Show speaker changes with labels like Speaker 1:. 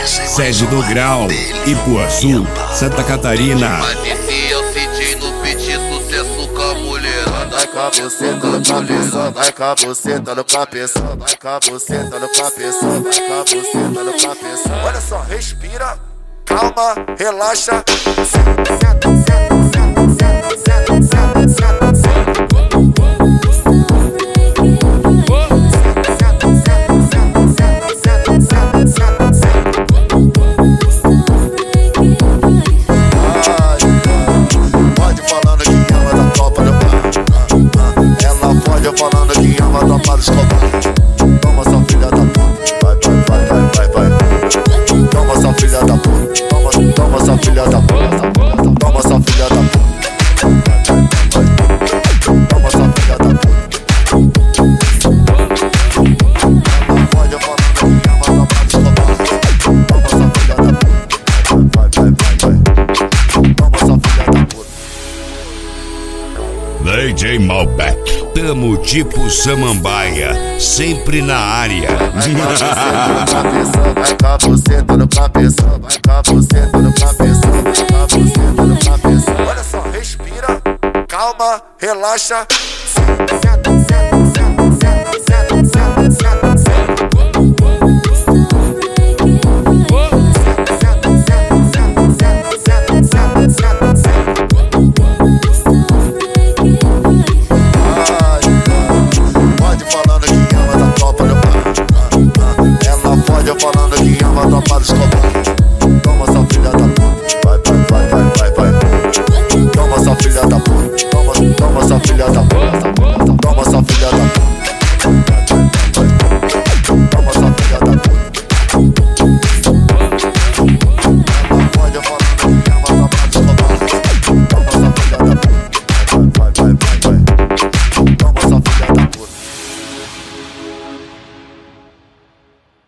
Speaker 1: sede do Grau, Ipuaçu, Santa Catarina.
Speaker 2: Mas esse é o CJ no pedir sucesso com a mulher.
Speaker 3: Vai com a buceta no cabeção, vai com a buceta no cabeção, vai com a buceta no cabeção, vai com a buceta no cabeção. Olha só, respira, calma, relaxa. Falando que ama topar os cobardes. Toma sua filha da puta. Vai, vai, vai, vai, vai, vai. Toma sua filha da puta. Toma sua filha da puta. Toma sua filha da puta. Toma sua filha da puta. Não pode falando que ama topar os cobardes. Toma sua filha da puta. Vai, vai, vai, vai. Toma sua filha da puta.
Speaker 1: DJ Malbec, tamo tipo Samambaia, sempre na área.
Speaker 3: Vai com a buceta no cabeção, vai com a buceta no cabeção, vai com a buceta no cabeção. Olha só, respira, calma, relaxa. Falando que ama topar os cobardes.